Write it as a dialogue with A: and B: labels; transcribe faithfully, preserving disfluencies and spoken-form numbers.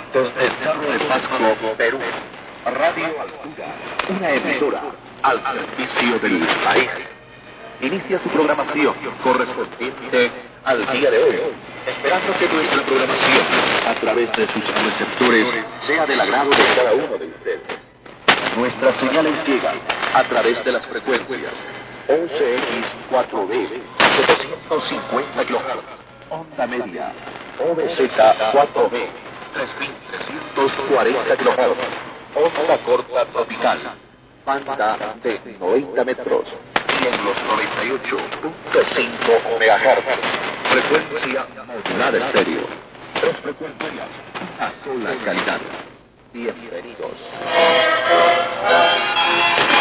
A: Desde el Cerro de Pasco, Perú, Radio Altura, una emisora al servicio del país, inicia su programación correspondiente al día de hoy, esperando que nuestra programación, a través de sus receptores, sea del agrado de cada uno de ustedes. Nuestras señales llegan a través de las frecuencias once equis cuatro B, setecientos cincuenta kilohertz, onda media, O B Z cuatro B, tres mil trescientos cuarenta kilohertz, onda corta tropical, banda de noventa metros, y en los noventa y ocho punto cinco megahertz, frecuencia modulada estéreo. Tres frecuencias, una sola calidad. Bienvenidos.